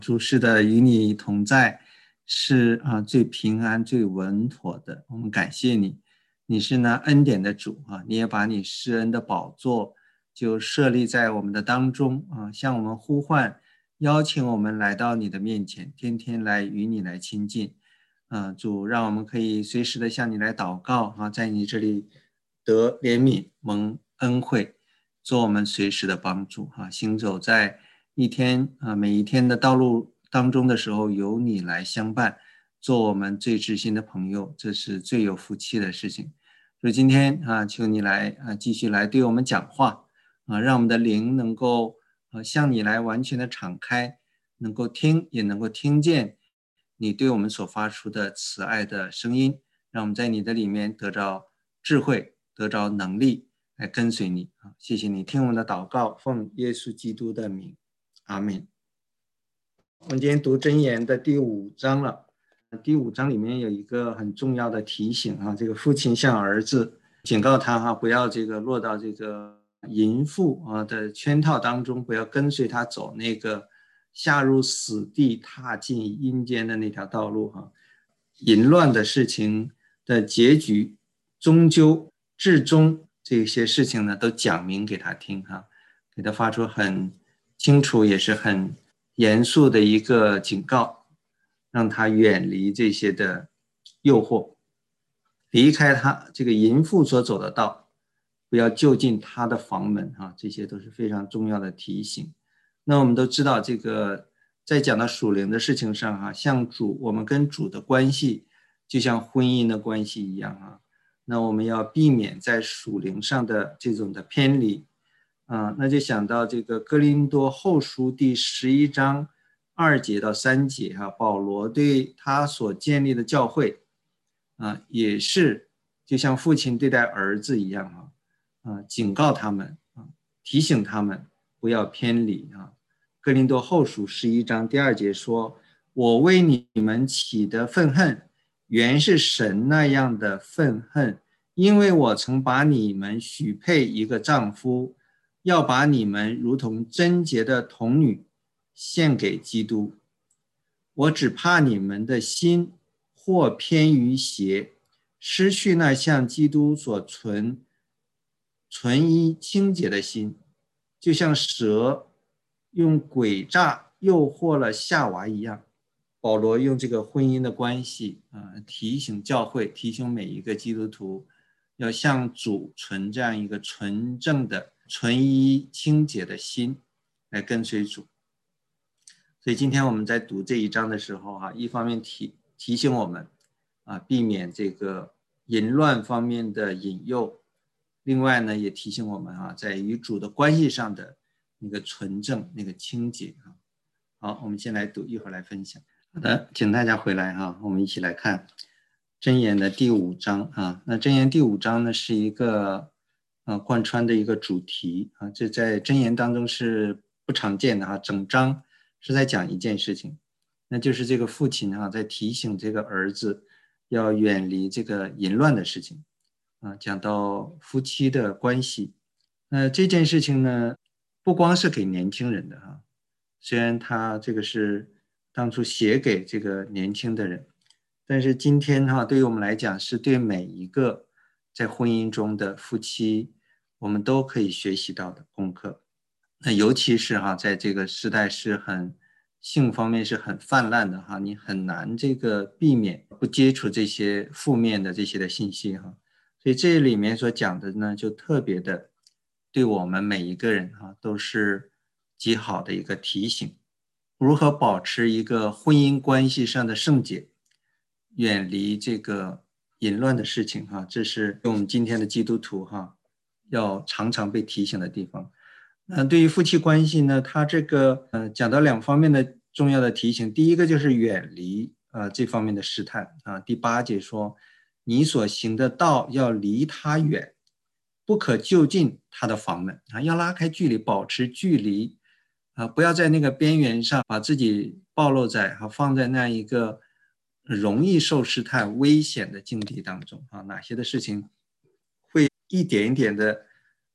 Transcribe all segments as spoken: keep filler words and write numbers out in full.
主是的，与你同在，是啊最平安最稳妥的。我们感谢你，你是那恩典的主啊，你也把你施恩的宝座就设立在我们的当中啊，向我们呼唤，邀请我们来到你的面前，天天来与你来亲近啊。主，让我们可以随时的向你来祷告啊，在你这里得怜悯蒙恩惠，做我们随时的帮助啊，行走在一天啊，每一天的道路当中的时候，由你来相伴，做我们最知心的朋友，这是最有福气的事情。所以今天啊，求你来啊，继续来对我们讲话啊，让我们的灵能够啊向你来完全的敞开，能够听，也能够听见你对我们所发出的慈爱的声音，让我们在你的里面得着智慧，得着能力来跟随你啊！谢谢你听我们的祷告，奉耶稣基督的名。阿们。我们今天读箴言的第五章了。第五章里面有一个很重要的提醒啊，这个父亲向儿子警告他哈，不要这个落到这个淫妇啊的圈套当中，不要跟随他走那个下入死地、踏进阴间的那条道路哈。淫乱的事情的结局，终究至终这些事情呢，都讲明给他听哈，给他发出很清楚也是很严肃的一个警告，让他远离这些的诱惑，离开他这个淫妇所走的道，不要就近他的房门啊，这些都是非常重要的提醒。那我们都知道，这个在讲到属灵的事情上啊，像主，我们跟主的关系就像婚姻的关系一样啊，那我们要避免在属灵上的这种的偏离。啊，那就想到这个哥林多后书第十一章二节到三节哈、啊，保罗对他所建立的教会啊，也是就像父亲对待儿子一样啊，啊，警告他们啊，提醒他们不要偏离啊。哥林多后书十一章第二节说：“我为你们起的愤恨，原是神那样的愤恨，因为我曾把你们许配一个丈夫。”要把你们如同贞洁的童女献给基督。我只怕你们的心或偏于邪，失去那向基督所存纯一清洁的心，就像蛇用诡诈诱惑了夏娃一样。保罗用这个婚姻的关系啊，提醒教会，提醒每一个基督徒，要向主存这样一个纯正的纯一清洁的心来跟随主。所以今天我们在读这一章的时候啊，一方面提提醒我们啊，避免这个淫乱方面的引诱，另外呢也提醒我们啊，在与主的关系上的那个纯正那个清洁啊。好，我们先来读，一会儿来分享。好的，请大家回来哈，我们一起来看箴言的第五章啊。那箴言第五章呢是一个呃贯穿的一个主题啊，这在箴言当中是不常见的哈。整章是在讲一件事情，那就是这个父亲啊在提醒这个儿子要远离这个淫乱的事情啊，讲到夫妻的关系。那这件事情呢，不光是给年轻人的哈，虽然他这个是当初写给这个年轻的人，但是今天哈，对于我们来讲，是对每一个在婚姻中的夫妻，我们都可以学习到的功课。那尤其是哈，在这个时代是很性方面是很泛滥的哈，你很难这个避免不接触这些负面的这些的信息哈。所以这里面所讲的呢，就特别的对我们每一个人哈，都是极好的一个提醒。如何保持一个婚姻关系上的圣洁，远离这个淫乱的事情哈，这是我们今天的基督徒哈要常常被提醒的地方。呃，对于夫妻关系呢，他这个呃讲到两方面的重要的提醒，第一个就是远离呃这方面的试探啊。第八节说，你所行的道要离他远，不可就近他的房门啊，要拉开距离，保持距离。啊，不要在那个边缘上把自己暴露在啊，放在那一个容易受试探、危险的境地当中啊。哪些的事情会一点一点的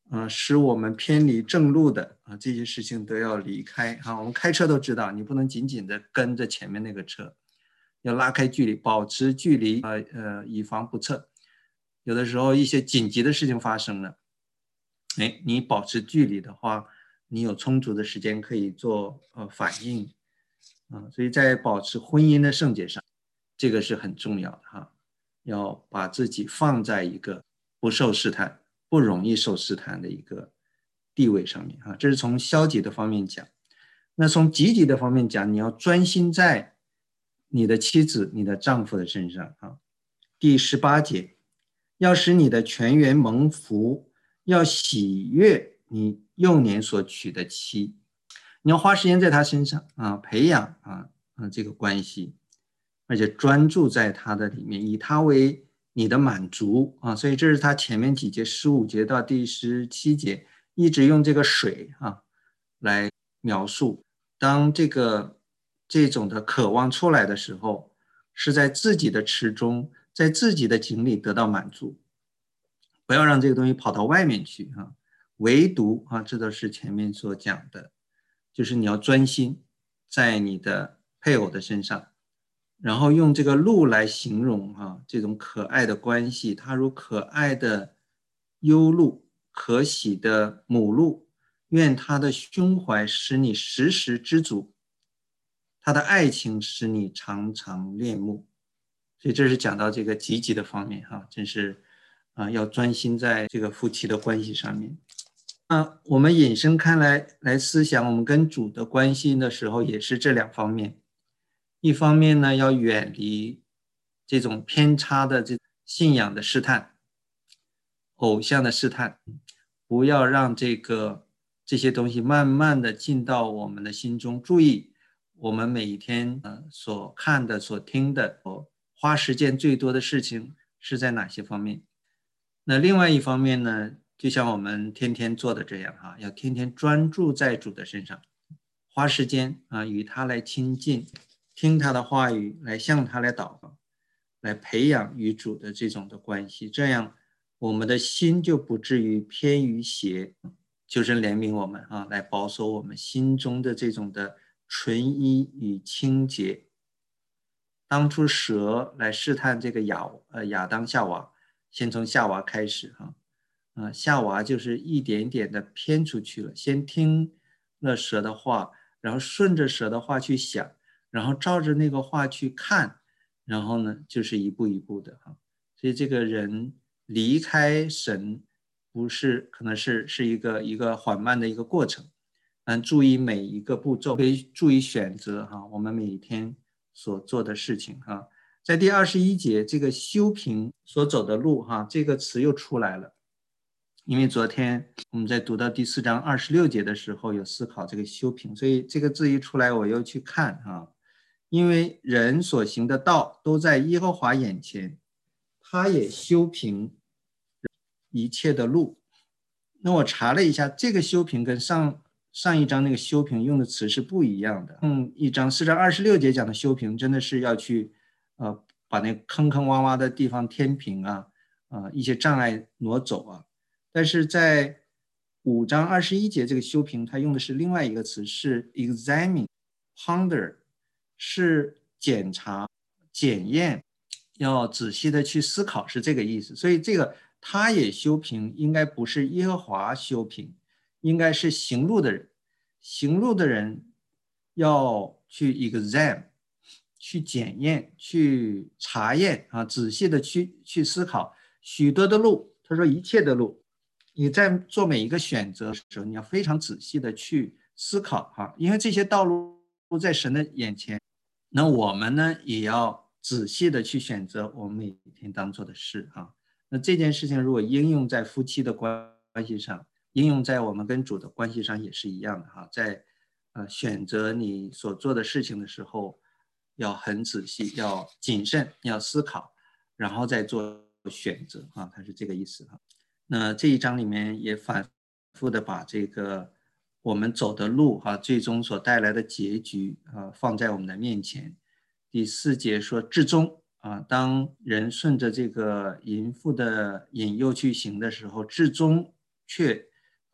呃，使我们偏离正路的啊，这些事情都要离开啊。我们开车都知道，你不能紧紧的跟着前面那个车，要拉开距离，保持距离，呃呃，以防不测。有的时候一些紧急的事情发生了，哎，你保持距离的话，你有充足的时间可以做呃反应啊。所以在保持婚姻的圣洁上，这个是很重要的哈，要把自己放在一个不受试探、不容易受试探的一个地位上面啊。这是从消极的方面讲。那从积极的方面讲，你要专心在你的妻子、你的丈夫的身上啊。第十八节，要使你的全员蒙福，要喜悦你幼年所娶的妻。你要花时间在他身上啊，培养啊啊这个关系，而且专注在他的里面，以他为你的满足啊。所以这是他前面几节十五节到第十七节一直用这个水啊来描述。当这个这种的渴望出来的时候，是在自己的池中，在自己的井里得到满足，不要让这个东西跑到外面去啊。唯独啊，这都是前面所讲的，就是你要专心在你的配偶的身上，然后用这个鹿来形容啊，这种可爱的关系，它如可爱的优鹿，可喜的母鹿，愿他的胸怀使你时时知足，他的爱情使你常常恋慕。所以这是讲到这个积极的方面哈，真是啊，要专心在这个夫妻的关系上面。那我们引申看来来思想，我们跟主的关系的时候，也是这两方面。一方面呢，要远离这种偏差的这信仰的试探、偶像的试探，不要让这个这些东西慢慢的进到我们的心中。注意，我们每一天呃所看的、所听的，花时间最多的事情是在哪些方面？那另外一方面呢，就像我们天天做的这样哈，要天天专注在主的身上，花时间啊与他来亲近，听他的话语，来向他来祷告，来培养与主的这种的关系，这样我们的心就不至于偏于邪。求神怜悯我们啊，来保守我们心中的这种的纯一与清洁。当初蛇来试探这个亚呃亚当夏娃，先从夏娃开始哈，啊夏娃就是一点点的偏出去了，先听了蛇的话，然后顺着蛇的话去想，然后照着那个话去看，然后呢就是一步一步的哈。所以这个人离开神，不是可能是是一个一个缓慢的一个过程，嗯，注意每一个步骤，可以注意选择哈，我们每一天所做的事情哈。在第二十一节，这个修平所走的路哈，这个词又出来了。因为昨天我们在读到第四章二十六节的时候，有思考这个修平，所以这个字一出来，我又去看啊。因为人所行的道都在耶和华眼前，他也修平一切的路。那我查了一下，这个修平跟上上一章那个修平用的词是不一样的。嗯，一章四章二十六节讲的修平，真的是要去呃把那坑坑洼洼的地方填平啊，啊、呃、一些障碍挪走啊。但是在五章二十一节这个修平，它用的是另外一个词，是 examine、ponder， 是检查、检验，要仔细的去思考，是这个意思。所以这个他也修平，应该不是耶和华修平，应该是行路的人。行路的人要去 exam， 去检验，去查验啊，仔细的去去思考许多的路。他说一切的路。你在做每一个选择的时候，你要非常仔细的去思考哈，因为这些道路在神的眼前，那我们呢也要仔细的去选择我们每天当做的事哈。那这件事情如果应用在夫妻的关系上，应用在我们跟主的关系上也是一样的哈，在呃选择你所做的事情的时候，要很仔细，要谨慎，要思考，然后再做选择啊，它是这个意思哈。那这一章里面也反复的把这个我们走的路哈，最终所带来的结局啊，放在我们的面前。第四节说至终啊，当人顺着这个淫妇的引诱去行的时候，至终却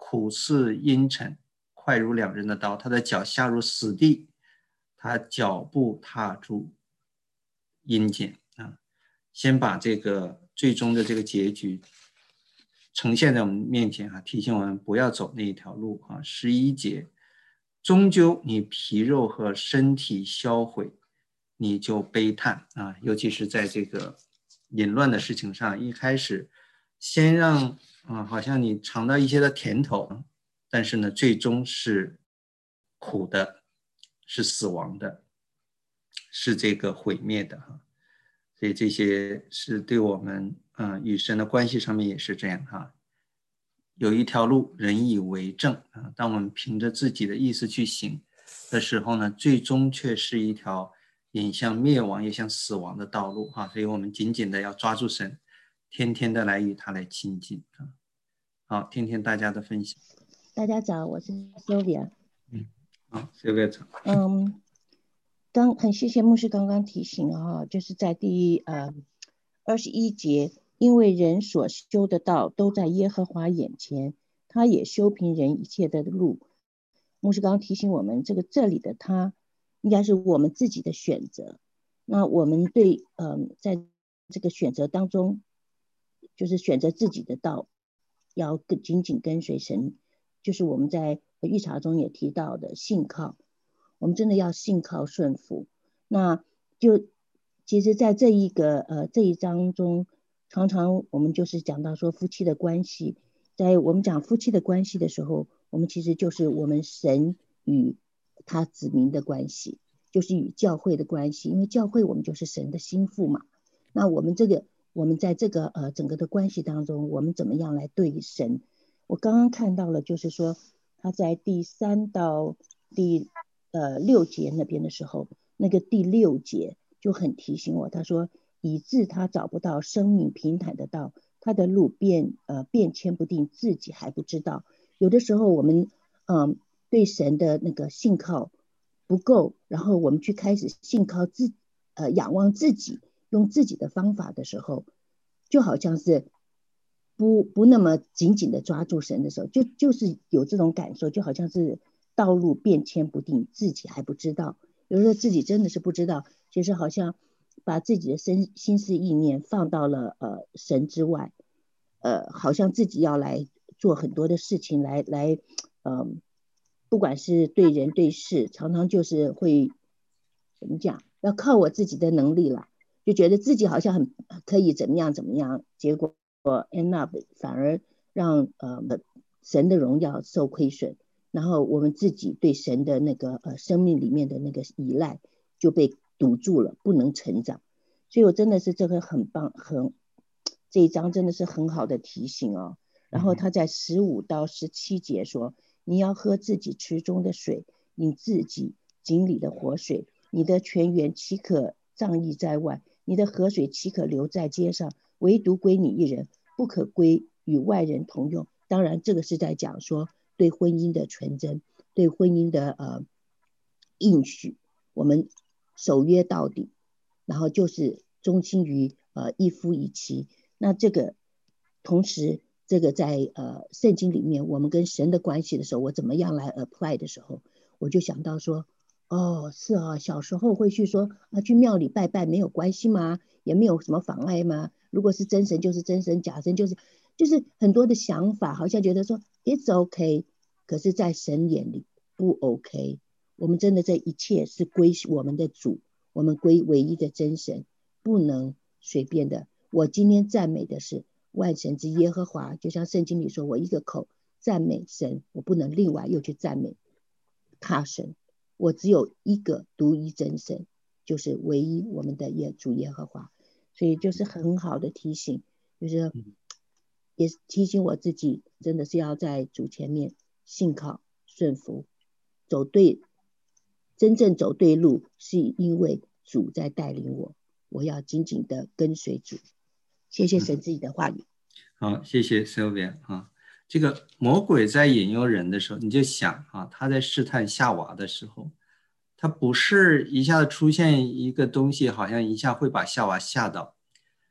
苦似阴沉，快如两刃的刀，他的脚下入死地，他脚步踏住阴间啊。先把这个最终的这个结局呈现在我们面前啊，提醒我们不要走那一条路啊。十一节，终究你皮肉和身体销毁，你就悲叹啊。尤其是在这个淫乱的事情上，一开始先让啊，好像你尝到一些的甜头，但是呢，最终是苦的，是死亡的，是这个毁灭的哈。所以这些是对我们啊、呃、与神的关系上面也是这样哈。有一条路人以为正啊，当我们凭着自己的意思去行的时候呢，最终却是一条引向灭亡也向死亡的道路哈。所以我们紧紧的要抓住神，天天的来与他来亲近啊。好，听听大家的分享。 大家早，我是 Sylvia。 嗯，好 ，Sylvia 早。 嗯，刚很谢谢牧师刚刚提醒啊，就是在第呃二十一节，因为人所修的道都在耶和华眼前，他也修平人一切的路。牧师刚刚提醒我们，这个这里的他应该是我们自己的选择。那我们对嗯、呃，在这个选择当中，就是选择自己的道，要紧紧跟随神。就是我们在预查中也提到的信靠，我们真的要信靠顺服。那就其实在这一个呃这一章中，常常我们就是讲到说夫妻的关系，在我们讲夫妻的关系的时候，我们其实就是我们神与他子民的关系，就是与教会的关系，因为教会我们就是神的心腹嘛。那我们这个我们在这个呃整个的关系当中，我们怎么样来对神？我刚刚看到了，就是说他在第三到第呃六节那边的时候，那个第六节就很提醒我，他说以致他找不到生命平坦的道，他的路变呃变迁不定，自己还不知道。有的时候我们嗯、呃、对神的那个信靠不够，然后我们去开始信靠自呃仰望自己，用自己的方法的时候，就好像是不不那么紧紧的抓住神的时候，就就是有这种感受，就好像是道路变迁不定，自己还不知道。有时候自己真的是不知道，其实好像把自己的心心思意念放到了呃神之外，呃，好像自己要来做很多的事情来来，嗯、呃，不管是对人对事，常常就是会怎么讲，要靠我自己的能力了，就觉得自己好像很可以怎么样怎么样，结果 end up 反而让呃神的荣耀受亏损，然后我们自己对神的那个呃生命里面的那个依赖就被堵住了，不能成长。所以我真的是这个很棒，很这一章真的是很好的提醒哦。然后他在十五到十七节说，你要喝自己池中的水，你自己井里的活水，你的泉源岂可仗义在外？你的河水岂可流在街上？唯独归你一人，不可归与外人同用。当然，这个是在讲说对婚姻的纯真，对婚姻的呃应许，我们守约到底，然后就是忠心于呃一夫一妻。那这个同时，这个在呃圣经里面，我们跟神的关系的时候，我怎么样来 apply 的时候，我就想到说，哦，是啊，小时候会去说啊，去庙里拜拜没有关系吗？也没有什么妨碍吗？如果是真神就是真神，假神就是就是很多的想法，好像觉得说 it's okay， 可是在神眼里不 OK。我们真的这一切是归我们的主，我们归唯一的真神，不能随便的。我今天赞美的是万神之耶和华，就像圣经里说，我一个口赞美神，我不能另外又去赞美他神。我只有一个独一真神，就是唯一我们的耶主耶和华。所以就是很好的提醒，就是也提醒我自己，真的是要在主前面信靠顺服，走对，真正走对路，是因为主在带领我，我要紧紧的跟随主。谢谢神自己的话语。 嗯、好，谢谢 Sylvia 啊。这个魔鬼在引诱人的时候，你就想啊，他在试探夏娃的时候，他不是一下子出现一个东西，好像一下会把夏娃吓到，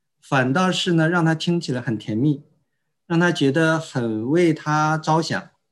反倒是呢，让他听起来很甜蜜，让他觉得很为他着想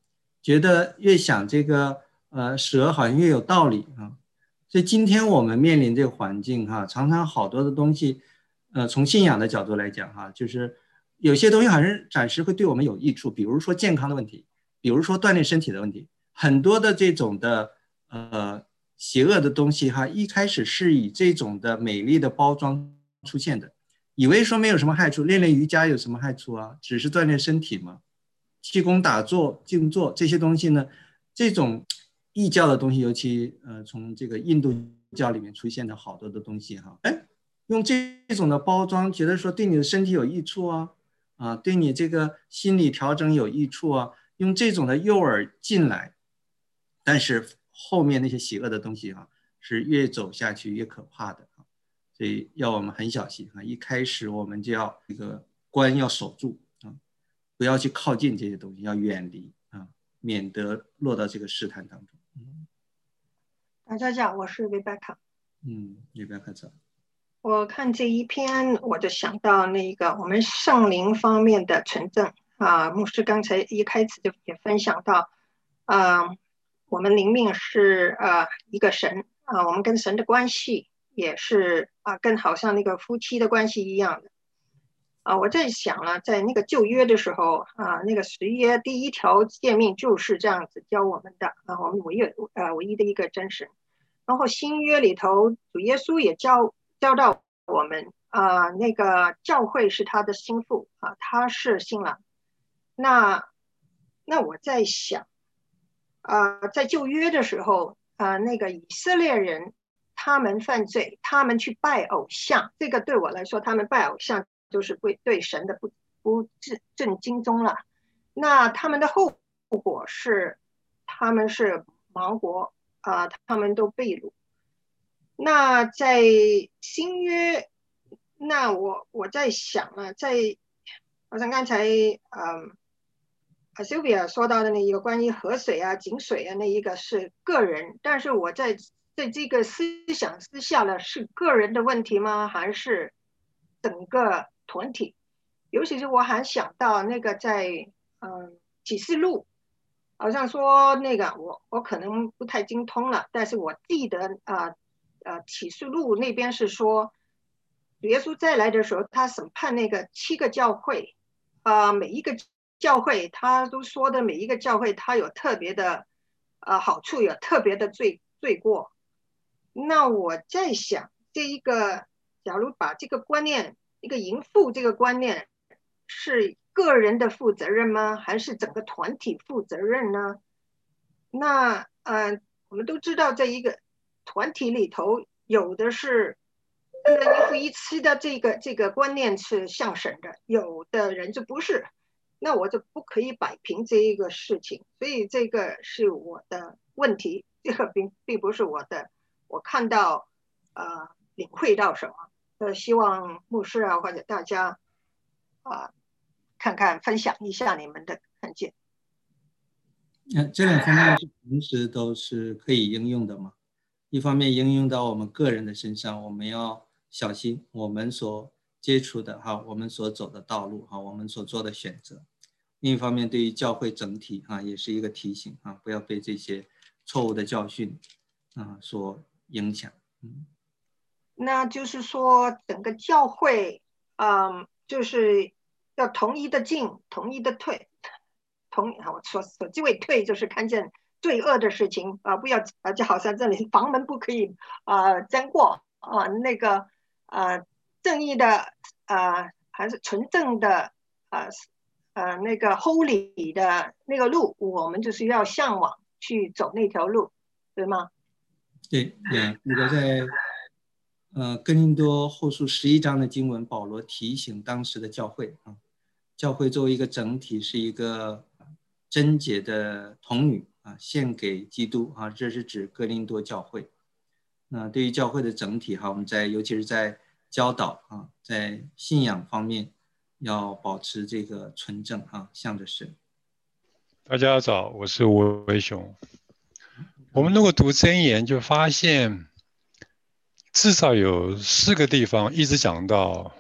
觉得越想这个呃蛇好像越有道理啊。所以今天我们面临这个环境哈，常常好多的东西，呃，从信仰的角度来讲哈，就是有些东西好像暂时会对我们有益处，比如说健康的问题，比如说锻炼身体的问题，很多的这种的呃邪恶的东西哈，一开始是以这种的美丽的包装出现的，以为说没有什么害处，练练瑜伽有什么害处啊？只是锻炼身体嘛。气功打坐、静坐这些东西呢，这种异教的东西，尤其呃从这个印度教里面出现的好多的东西哈，哎，用这种的包装，觉得说对你的身体有益处啊，啊，对你这个心理调整有益处啊，用这种的诱饵进来，但是后面那些邪恶的东西哈、啊，是越走下去越可怕的啊，所以要我们很小心啊，一开始我们就要这个关要守住啊，不要去靠近这些东西，要远离啊，免得落到这个试探当中。嗯， 大家好，我是 Rebecca。 嗯 ，Rebecca 早。 我看这一篇，我就想到那个我们圣灵方面的纯正啊，牧师刚才一开始就也分享到，啊，我们灵命是呃一个神啊，我们跟神的关系也是啊，跟好像那个夫妻的关系一样的啊。我在想了，在那个旧约的时候啊，那个十约第一条诫命就是这样子教我们的啊，我们唯一呃唯一的一个真神。然后新约里头，主耶稣也教教导我们啊、呃，那个教会是他的心腹啊，他是新郎。那那我在想啊、呃，在旧约的时候啊、呃，那个以色列人他们犯罪，他们去拜偶像，这个对我来说，他们拜偶像就是对对神的不不正经宗了。那他们的后果是，他们是亡国。啊、呃，他们都被掳。那在新约，那我我在想啊，在好像刚才嗯啊 Sylvia 说到的那一个关于河水啊、井水啊那一个是个人，但是我在在这个思想之下呢，是个人的问题吗？还是整个团体？尤其是我还想到那个在嗯启示录。好像说那个我我可能不太精通了，但是我记得啊呃启示录那边是说，主耶稣再来的时候，他审判那个七个教会，啊、呃、每一个教会他都说的每一个教会他有特别的呃好处，有特别的罪罪过。那我在想，这一个假如把这个观念，一个淫妇这个观念是个人的负责任吗？还是整个团体负责任呢？那呃，我们都知道，在一个团体里头，有的是那个一夫一妻的这个这个观念是向神的，有的人就不是。那我就不可以摆平这一个事情，所以这个是我的问题，这个并并不是我的，我看到呃领会到什么，呃，希望牧师啊或者大家啊、呃、看看分享一下你们的看见。 那这两方面是同时都是可以应用的嘛？一方面应用到我们个人的身上，我们要小心我们所接触的哈，我们所走的道路哈，我们所做的选择。另一方面，对于教会整体啊，也是一个提醒啊，不要被这些错误的教训啊所影响。嗯， 那就是说，整个教会，嗯，就是要统一的进，统一的退。同我说说这位退就是看见罪恶的事情啊、呃，不要啊，就好像这里房门不可以啊、呃、经过啊、呃，那个呃正义的呃还是纯正的呃呃那个 holy 的那个路，我们就是要向往去走那条路，对吗？ 对，嗯，那个在呃哥林多后书十一章的经文，保罗提醒当时的教会啊，教会作为一个整体是一个贞洁的童女啊，献给基督啊，这是指哥林多教会。那对于教会的整体哈，我们在尤其是在教导啊，在信仰方面要保持这个纯正啊，向着神。 大家早，我是吴维雄。我们如果读箴言，就发现至少有四个地方一直讲到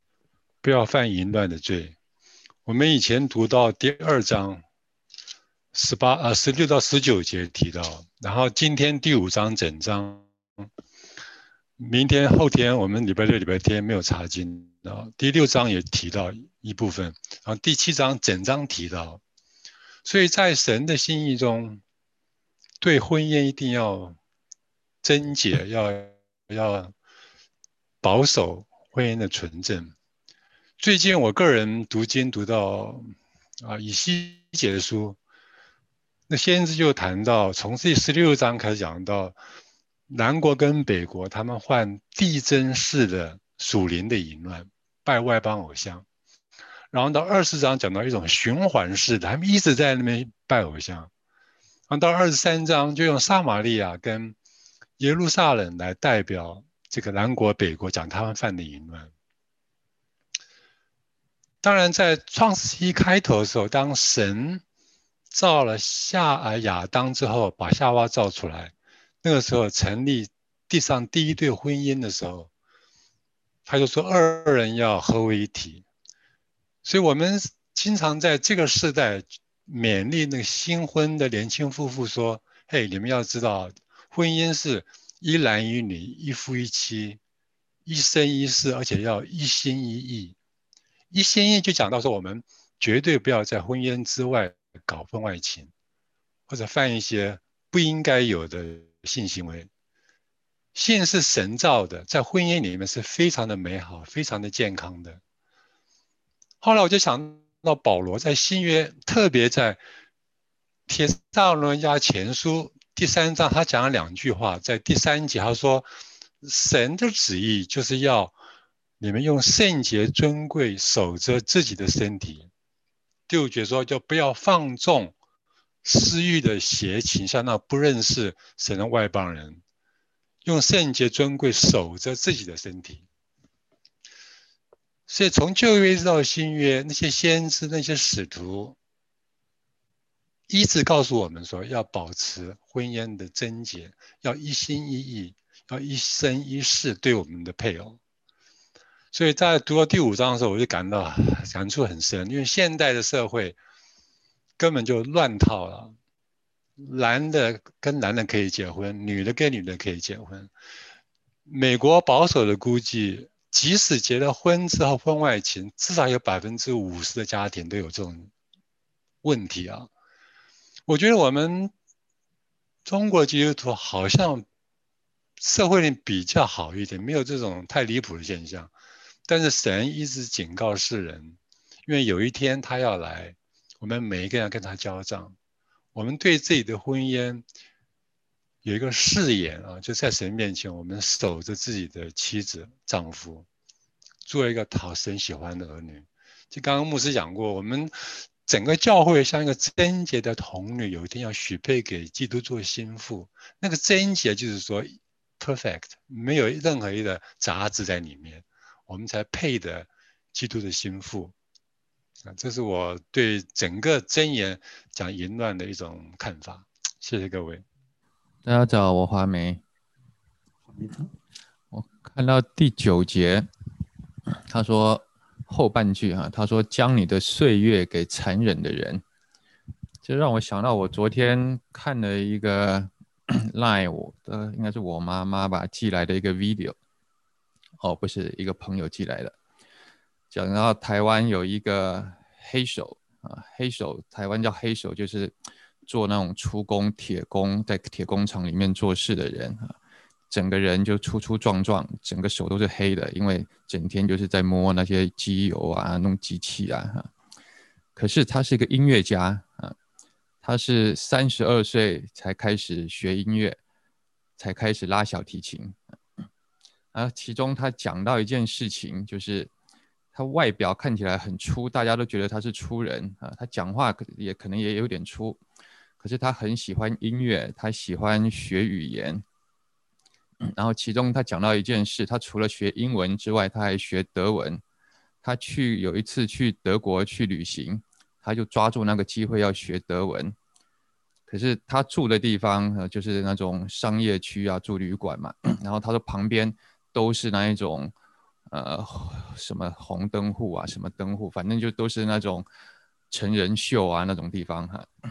不要犯淫乱的罪。我们以前读到第二章， 十八呃十六到十九节提到，然后今天第五章整章，明天后天我们礼拜六礼拜天没有查经，然后第六章也提到一部分，然后第七章整章提到，所以在神的心意中，对婚姻一定要贞洁，要要保守婚姻的纯正。最近我个人读经读到啊以西结的书，那先知就谈到，从第十六章开始讲到南国跟北国，他们患地震式的属灵的淫乱，拜外邦偶像。然后到二十章讲到一种循环式的，他们一直在那边拜偶像。然后到二十三章就用撒玛利亚跟耶路撒冷来代表这个南国北国，讲他们犯的淫乱。当然在创世纪一开头的时候，当神造了夏啊亚当之后，把夏娃造出来，那个时候成立地上第一对婚姻的时候，他就说二人要合为一体。所以我们经常在这个时代勉励那个新婚的年轻夫妇说，嘿，你们要知道婚姻是一男一女，一夫一妻，一生一世，而且要一心一意。一心一意就讲到说，我们绝对不要在婚姻之外搞婚外情，或者犯一些不应该有的性行为。性是神造的，在婚姻里面是非常的美好，非常的健康的。后来我就想到保罗在新约，特别在帖撒罗尼迦前书第三章，他讲了两句话。在第三节他说，神的旨意就是要你们用圣洁尊贵守着自己的身体。第五节说，就不要放纵私欲的邪情，像那不认识神的外邦人，用圣洁尊贵守着自己的身体。所以从旧约直到新约，那些先知、那些使徒一直告诉我们说，要保持婚姻的贞洁，要一心一意，要一生一世对我们的配偶。所以在读到第五章的时候，我就感到感触很深，因为现代的社会根本就乱套了，男的跟男的可以结婚，女的跟女的可以结婚。美国保守的估计，即使结了婚之后婚外情，至少有百分之五十的家庭都有这种问题啊。我觉得我们中国基督徒好像社会里比较好一点，没有这种太离谱的现象。但是神一直警告世人，因为有一天他要来，我们每一个人要跟他交账。我们对自己的婚姻有一个誓言啊，就在神面前，我们守着自己的妻子、丈夫，做一个讨神喜欢的儿女。就刚刚牧师讲过，我们整个教会像一个贞洁的童女，有一天要许配给基督做心腹。那个贞洁就是说 perfect， 没有任何一个杂质在里面，我们才配得基督的心腹。啊，这是我对整个箴言讲淫乱的一种看法。谢谢各位。 大家早，我华梅。我看到第九节，他说后半句哈，他说将你的岁月给残忍的人，就让我想到我昨天看了一个 line， 我的应该是我妈妈吧寄来的一个 video， 哦，不是一个朋友寄来的，讲到台湾有一个黑手啊，黑手台湾叫黑手，就是做那种出工铁工，在铁工厂里面做事的人啊，整个人就粗粗壮壮，整个手都是黑的，因为整天就是在摸那些机油啊，弄机器啊。可是他是一个音乐家啊，他是三十二岁才开始学音乐，才开始拉小提琴。啊，其中他讲到一件事情，就是他外表看起来很粗，大家都觉得他是粗人啊，他讲话也可能也有点粗。可是他很喜欢音乐，他喜欢学语言。然后其中他讲到一件事，他除了学英文之外，他还学德文。他去有一次去德国去旅行，他就抓住那个机会要学德文。可是他住的地方呃就是那种商业区啊，住旅馆嘛。然后他的旁边都是那一种呃什么红灯户啊，什么灯户，反正就都是那种成人秀啊那种地方哈。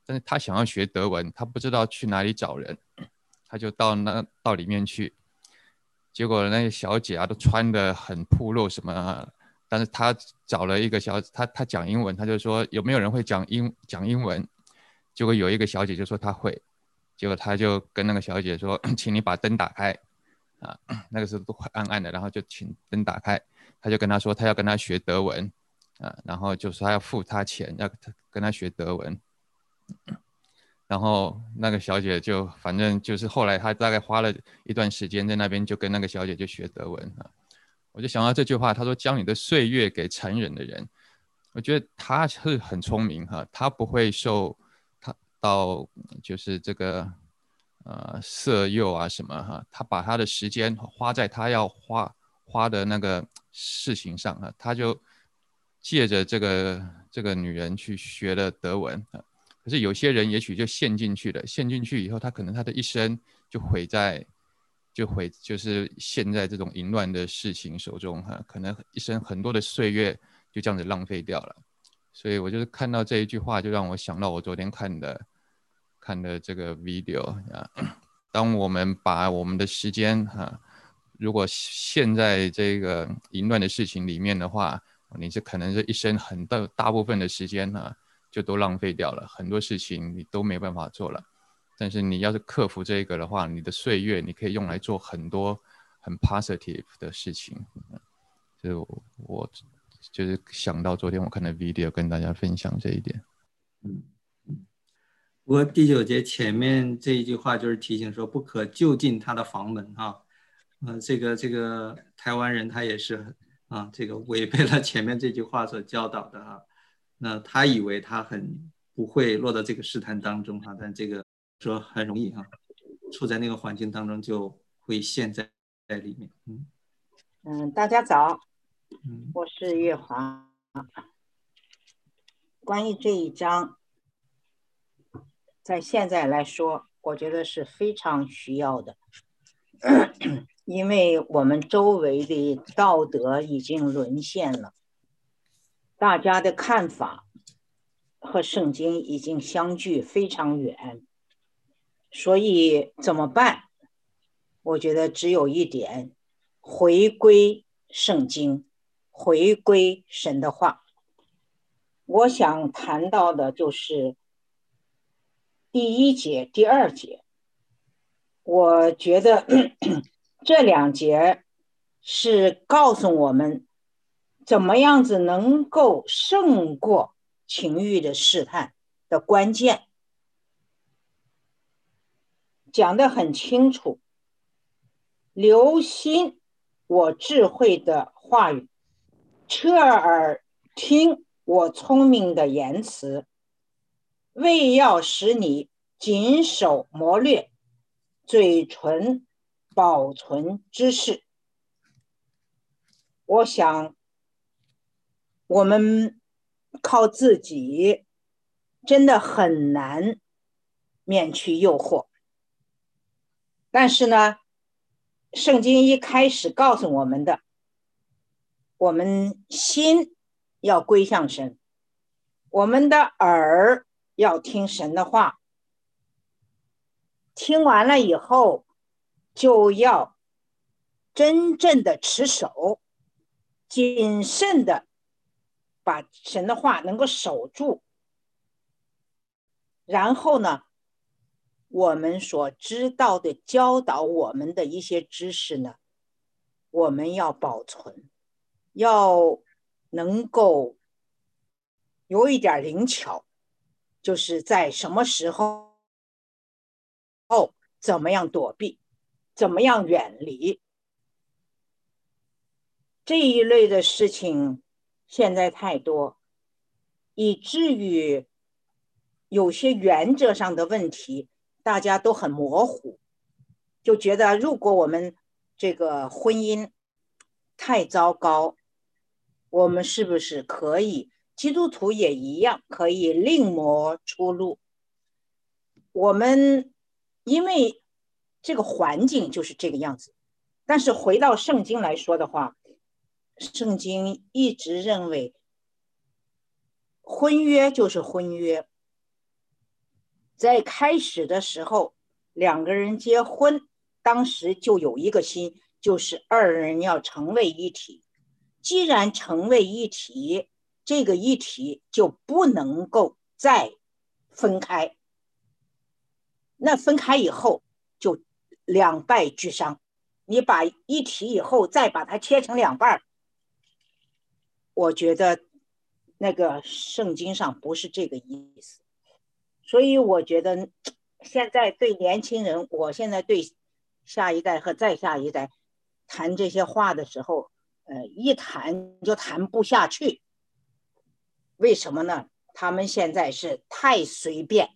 但是他想要学德文，他不知道去哪里找人，他就到那到里面去，结果那些小姐啊都穿得很暴露什么、啊，但是他找了一个小他他讲英文，他就说有没有人会讲英讲英文，结果有一个小姐就说她会，结果他就跟那个小姐说，请你把灯打开啊，那个时候都暗暗的，然后就请灯打开，他就跟他说他要跟他学德文啊，然后就说他要付他钱，要跟他学德文。然后那个小姐就反正就是后来他大概花了一段时间在那边，就跟那个小姐就学德文啊。我就想到这句话，他说将你的岁月给残忍的人，我觉得他是很聪明哈，他不会受他到就是这个呃色诱啊什么哈，他把他的时间花在他要花花的那个事情上啊，他就借着这个这个女人去学了德文啊。可是有些人也许就陷进去了，陷进去以后，他可能他的一生就毁在，就毁就是陷在这种淫乱的事情手中哈，可能一生很多的岁月就这样子浪费掉了。所以我就是看到这一句话，就让我想到我昨天看的看的这个 video 啊。当我们把我们的时间哈，如果陷在这个淫乱的事情里面的话，你是可能是一生很大大部分的时间哈。就都浪费掉了，很多事情你都没办法做了。但是你要是克服这个的话，你的岁月你可以用来做很多很 positive 的事情。所以我我就是想到昨天我看的 video 跟大家分享这一点。 嗯嗯。不过第九节前面这一句话就是提醒说不可就近他的房门啊，呃，这个这个台湾人他也是啊，这个违背了前面这句话所教导的啊。那他以为他很不会落到这个试探当中哈，但这个说很容易哈，处在那个环境当中就会陷在在里面。嗯嗯，大家早， 嗯， 我是月华。关于这一章，在现在来说，我觉得是非常需要的，因为我们周围的道德已经沦陷了。大家的看法和圣经已经相距非常远，所以怎么办？我觉得只有一点，回归圣经，回归神的话。我想谈到的就是第一节、第二节。我觉得这两节是告诉我们怎么样子能够胜过情欲的试探的关键，讲得很清楚。留心我智慧的话语，侧耳听我聪明的言辞，为要使你谨守谋略，嘴唇保存知识。我想我们靠自己真的很难免去诱惑，但是呢，圣经一开始告诉我们的，我们心要归向神，我们的耳要听神的话，听完了以后就要真正的持守，谨慎的把神的话能够守住，然后呢，我们所知道的教导我们的一些知识呢，我们要保存，要能够有一点灵巧，就是在什么时候怎么样躲避，怎么样远离。这一类的事情现在太多，以至于有些原则上的问题大家都很模糊，就觉得如果我们这个婚姻太糟糕，我们是不是可以，基督徒也一样，可以另谋出路。我们因为这个环境就是这个样子，但是回到圣经来说的话，圣经一直认为婚约就是婚约， 在开始的时候，两个人结婚，当时就有一个心，就是二人要成为一体。既然成为一体，这个一体就不能够再分开。那分开以后就两败俱伤。你把一体以后再把它切成两半，我觉得那个圣经上不是这个意思。所以我觉得现在对年轻人，我现在对下一代和再下一代谈这些话的时候，呃，一谈就谈不下去。为什么呢？他们现在是太随便，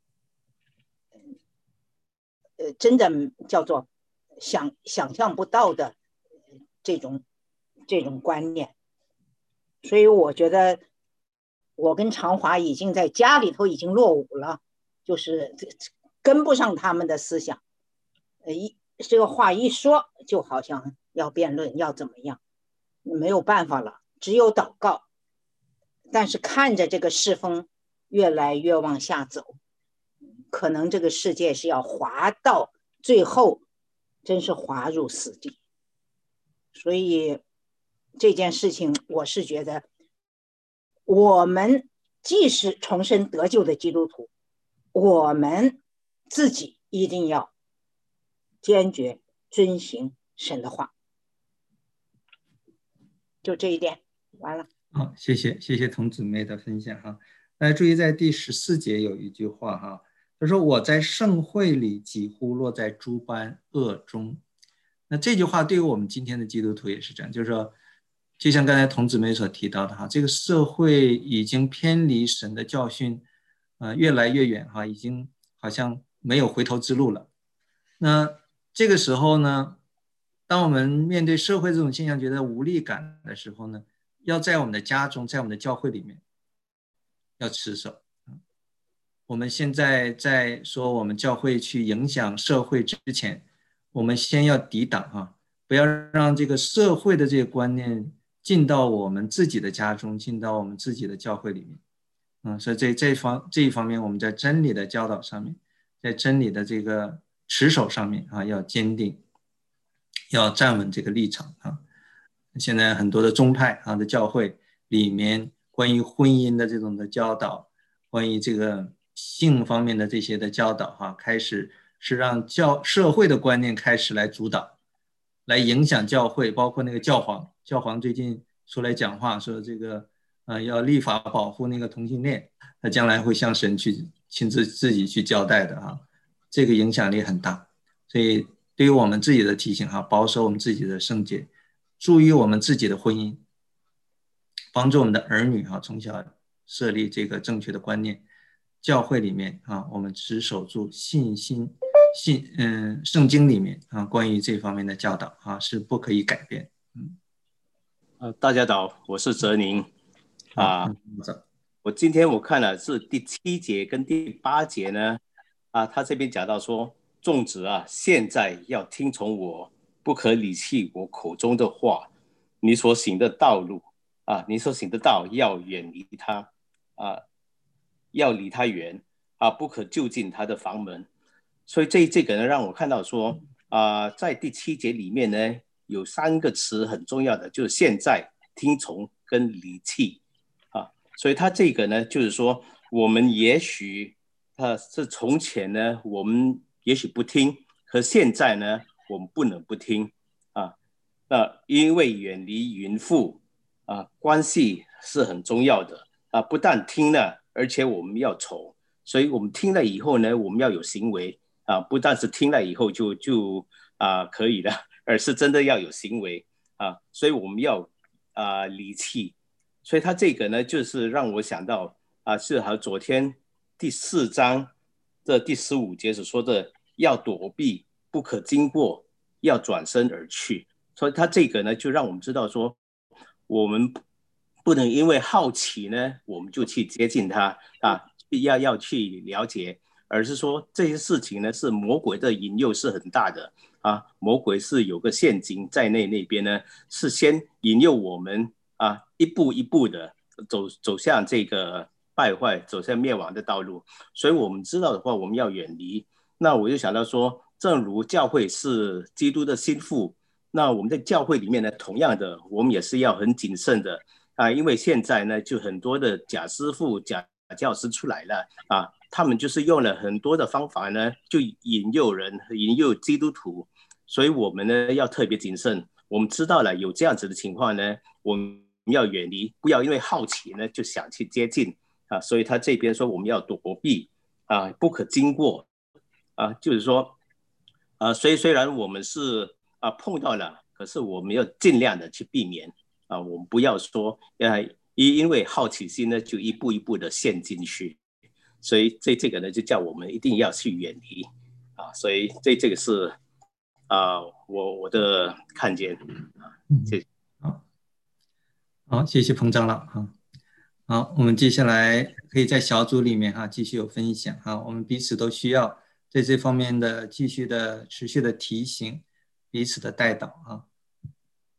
呃，真的叫做想想象不到的这种这种观念。所以我觉得我跟长华已经在家里头已经落伍了，就是跟不上他们的思想。呃，一这个话一说，就好像要辩论，要怎么样，没有办法了，只有祷告。但是看着这个世风越来越往下走，可能这个世界是要滑到最后，真是滑入死地。所以这件事情，我是觉得，我们既是重生得救的基督徒，我们自己一定要坚决遵行神的话。就这一点，完了。 好，谢谢谢谢童姊妹的分享哈。大家注意，在第十四节有一句话哈，他说：“我在盛会里几乎落在诸般恶中。”那这句话对于我们今天的基督徒也是这样，就是说，就像刚才童姊妹所提到的哈，这个社会已经偏离神的教训，呃，越来越远哈，已经好像没有回头之路了。那这个时候呢，当我们面对社会这种现象觉得无力感的时候呢，要在我们的家中，在我们的教会里面要持守。我们现在在说我们教会去影响社会之前，我们先要抵挡啊，不要让这个社会的这个观念进到我们自己的家中，进到我们自己的教会里面。嗯，所以这这一方这一方面，我们在真理的教导上面，在真理的这个持守上面啊，要坚定，要站稳这个立场啊。现在很多的宗派啊的教会里面，关于婚姻的这种的教导，关于这个性方面的这些的教导哈、啊，开始是让教社会的观念开始来主导，来影响教会，包括那个教皇，教皇最近出来讲话说这个呃要立法保护那个同性恋，他将来会向神去亲自自己去交代的啊，这个影响力很大，所以对于我们自己的提醒哈、啊，保守我们自己的圣洁。注意我们自己的婚姻，帮助我们的儿女啊，从小设立这个正确的观念。教会里面啊，我们持守住信心，信嗯，圣经里面啊，关于这方面的教导啊，是不可以改变。嗯， 呃，大家早，我是哲宁啊、呃。 嗯、 我今天我看了是第七节跟第八节呢，啊，他这边讲到说，众子啊，现在要听从我。不可离弃我口中的话，你所行的道路啊，你所行的道要远离他啊，要离他远啊，不可就近他的房门。所以这这个呢，让我看到说啊，在第七节里面呢，有三个词很重要的，就是现在、听从跟离弃啊。所以他这个呢，就是说我们也许啊是从前呢，我们也许不听，可现在呢。我们不能不听啊，那因为远离淫妇啊，关系是很重要的啊，不但听了，而且我们要从，所以我们听了以后呢，我们要有行为啊，不但是听了以后就就啊可以了，而是真的要有行为啊，所以我们要啊离弃，所以他这个呢，就是让我想到啊，是和昨天第四章这第十五节所说的要躲避。不可经过，要转身而去。所以他这个呢，就让我们知道说，我们不能因为好奇呢，我们就去接近他啊，要要去了解，而是说这些事情呢，是魔鬼的引诱是很大的啊，魔鬼是有个陷阱在内那边呢，是先引诱我们啊，一步一步的走走向这个败坏，走向灭亡的道路。所以我们知道的话，我们要远离。那我就想到说，正如教会是基督的心腹，那我们在教会里面呢，同样的，我们也是要很谨慎的啊，因为现在呢，就很多的假师傅、假教师出来了啊，他们就是用了很多的方法呢，就引诱人、引诱基督徒，所以我们呢要特别谨慎。我们知道了有这样子的情况呢，我们要远离，不要因为好奇呢就想去接近啊。所以他这边说我们要躲避啊，不可经过啊，就是说，呃，虽虽然我们是啊碰到了，可是我们要尽量的去避免啊，我们不要说呃因因为好奇心呢就一步一步的陷进去，所以这这个呢就叫我们一定要去远离啊，所以这这个是啊我我的看见啊，谢谢。 好，好，谢谢彭长老哈。好，我们接下来可以在小组里面哈继续有分享哈，我们彼此都需要在这方面的继续的持续的提醒，彼此的带导啊。